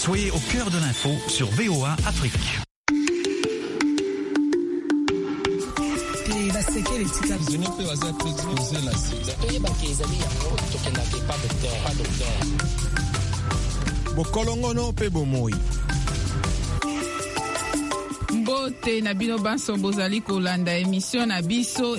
Soyez au cœur de l'info sur VOA Afrique. Bokolongono pe bomoi. Mbote na bino banso bozali kolanda émission na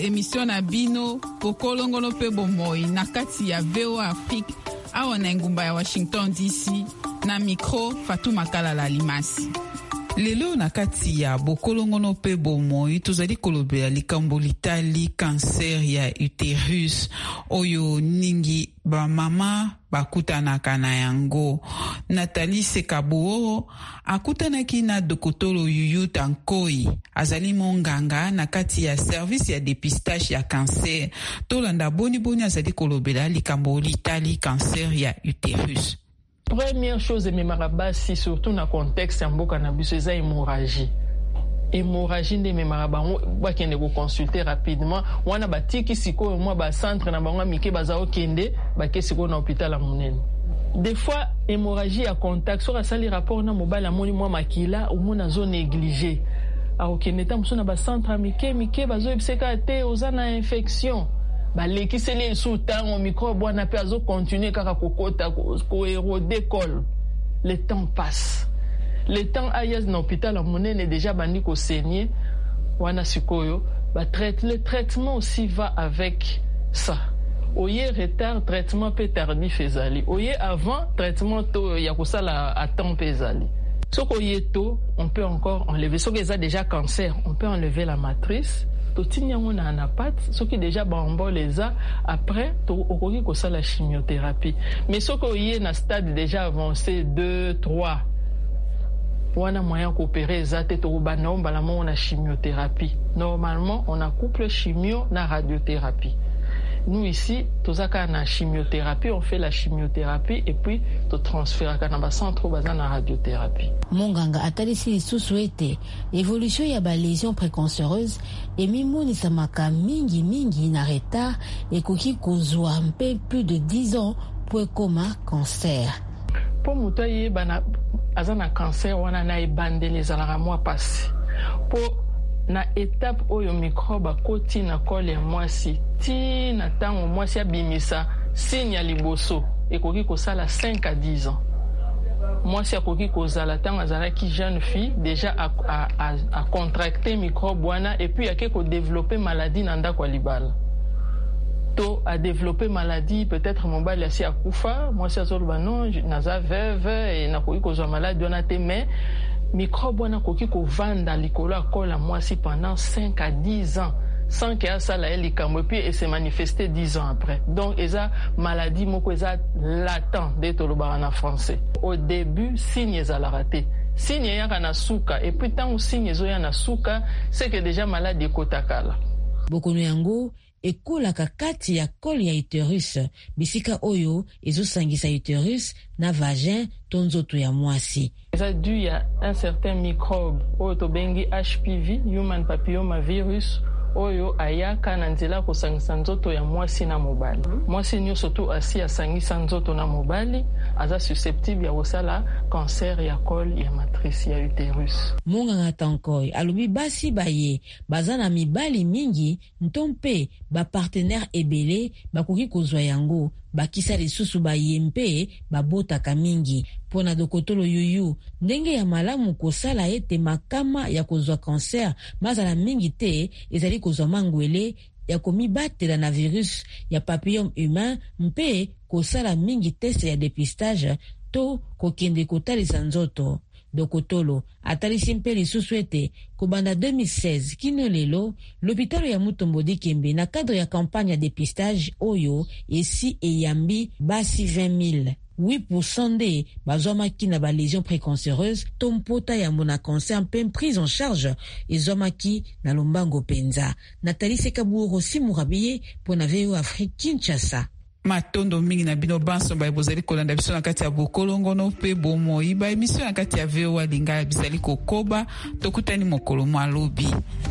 bino Bokolongono pe bomoi na kati ya VOA Afrique awa na ngumba ya Washington DC na micro Fatuma Kalala Limasi. Lelo na kati ya Bokolongono pe bomoi tozali kolobela likambo litali cancer ya uterus oyo ningi ba mama bakutanaka na yango. Nathalie Sekabuo akutanaki na dokotolo Yuyu Tankoi azali monganga na kati ya service ya dépistage ya cancer. Tolanda boni azali kolobela likambo litali cancer ya uterus. Première chose, memarabasi surtout na contexte ya mboka na biso eza hémorragie. Hémorragie nde memaraba bakende ko consulter rapidement wana batiki sikoyo mwa ba centre na bango mike baza okende bakesi ko na hôpital ya monene. Des fois hémorragie ya contact so rasali rapport na mobile amoni mwa makila omona zo négliger. Akokende ta mso na ba centre mike bazo ebiseka te ozana infection. Balekiseli sous temps microbe wana pe azo continuer kaka kokota ko érode col. Le temps passe. Le temps ayaz na hôpital monene déjà bandi ko saigner wana sikoyo le traitement aussi va avec ça. Oye retard traitement peut tardif ezali. Oye avant traitement to ya kosala à temps ezali. Soko yeto on peut encore enlever soko eza déjà cancer, on peut enlever la matrice. Totinyango na anapate ce qui déjà bambo les a après to okoki kosa la chimiothérapie mais ce ko yé na stade déjà avancé 2 3 wana moyen coopérer zate to bana mbala mo na chimiothérapie normalement on a couple chimio na radiothérapie. Nous ici tozaka na chimiothérapie, on fait la chimiothérapie et puis to transfère kana ba centre baza na radiothérapie. Monganga atalisi lisusu ete évolution ya ba lésion précancéreuse emimonisa maka mingi na retard ekoki kozwa mpe plus de 10 ans pour ekoma cancer. Po muto yebana azana cancer wana na ebandeli ezalaka mwa pasi. Po na étape oyo microbe koti na kole ya mwasi ti na tango mwasi abimisa signe ya liboso ekoki kosala 5 à 10 ans. Mwasi akoki kozala tango azalaki jeune fille déjà a contracté microbe wana et puis ake ko développer maladie na ndako ya libala. To a développé maladie peut-être mobile asi akufa mwasi azoloba non naza veuve et nakoki kozwa maladie wana te mais microbe wana koki ko vanda likolo akola mwasi pendant 5 à 10 ans sans que ça la likambo puis et se manifester 10 ans après. Donc eza maladie moko eza latent de toloba en français. Au début signe eza raté. Signe ya na suka et puis tant signe zo ya na suka c'est que déjà maladie kotakala. Bokono yango ekolaka kati ya col ya utérus bisika oyo ezosangisa utérus na vagin to nzoto ya mwasi. Ça dû ya un certain microbe oyo tobengi HPV, human papillomavirus oyo ayaka na nzela kosangisa nzoto ya mwasi na mobali. Mwasi nyonso to asi asangisa nzoto na mobali aza susceptible ya kosala cancer ya col ya matrice ya utérus. Monganga Tankoi alobi basi baye baza na mibali mingi ntompe ba partenaire ebele bakoki kozwa yango bakisa lisusu baye mpe babotaka mingi. Pona dokotolo Yuyu ndenge ya malamu kosala ete makama ya kozwa cancer mazala mingi te ezali kozwa mangwele ya komibatela na virus ya papillome humain mpe kosala mingi test ya dépistage to kokende kotalisa nzoto. Dokotolo atalisi mpe lisusu ete kobanda 2016 kino lelo l'hôpital ya Mutombo Dikembe na cadre ya campagne ya dépistage oyo esi eyambi basi 20 000. 8% nde bazwamaki na ba lésion précancéreuse to mpota ya mona cancer mpe prise en charge ezwamaki na lombango penza. Nathalie Sekabuo Simurabiye pona VOA Afrique Kinshasa. Matondo mingi na bino banso ba bozali kolanda biso na kati ya Bokolongono pe bomoi ba emission na kati ya VOA Linga bizali kokoba tokutani mokolo mwa lobi.